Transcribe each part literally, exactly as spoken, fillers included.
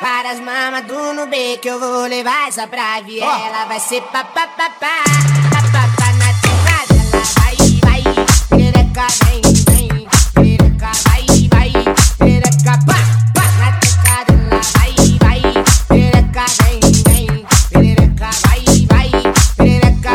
Várias mamas do Nubê que eu vou levar essa pra viela. Vai ser papapá, papapá na tecla dela. Vai, vai, perereca, vem, vem. Perereca, vai, vai, perereca, pá, pá na tecla dela. Vai, vai, perereca, vem, vem. Perereca, vai, vai, perereca.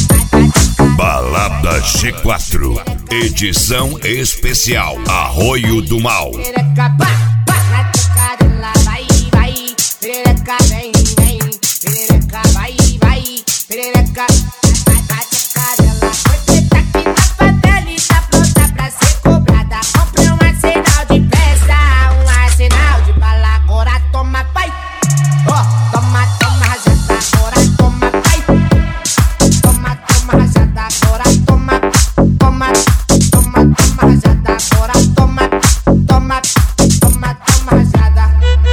Balada G quatro, edição especial Arroio do Mal. Perereca, pá, pá na tecla dela. Vai, vai, perereca, vem, vem. Perereca, vai, vai, perereca. Na tecla dela. Você tá aqui na favela e tá pronta pra ser cobrada. Comprei um arsenal de peça, um arsenal de bala. Agora toma, pai. Ó, toma, toma, rajada. Agora toma, pai. Toma, toma, rajada. Agora toma, toma, toma, toma, rajada. Agora toma, toma, toma, toma, rajada.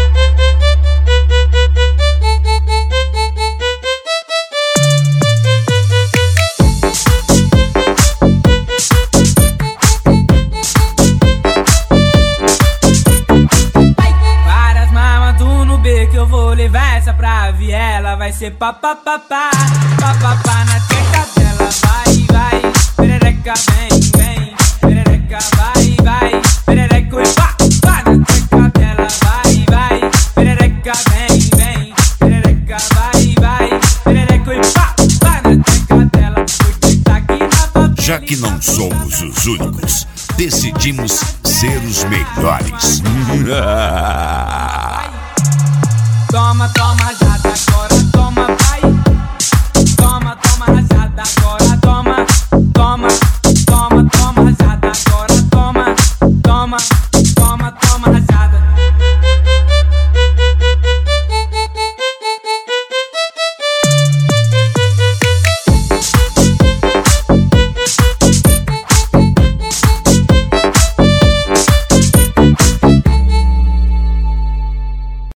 Várias mamas do Nubê que eu vou levar essa pra viela. Vai ser papapá, papapá na tecla dela. Vai, vai, perereca, vem, vem. Perereca, vai, vai, perereca e pá, pá na tecla dela. Vai, vai, perereca, vem, vem. Perereca, vai, vai, perereca e pá, pá na tecla dela. Porque tá aqui na favela. Já que não somos os únicos, decidimos ser os melhores.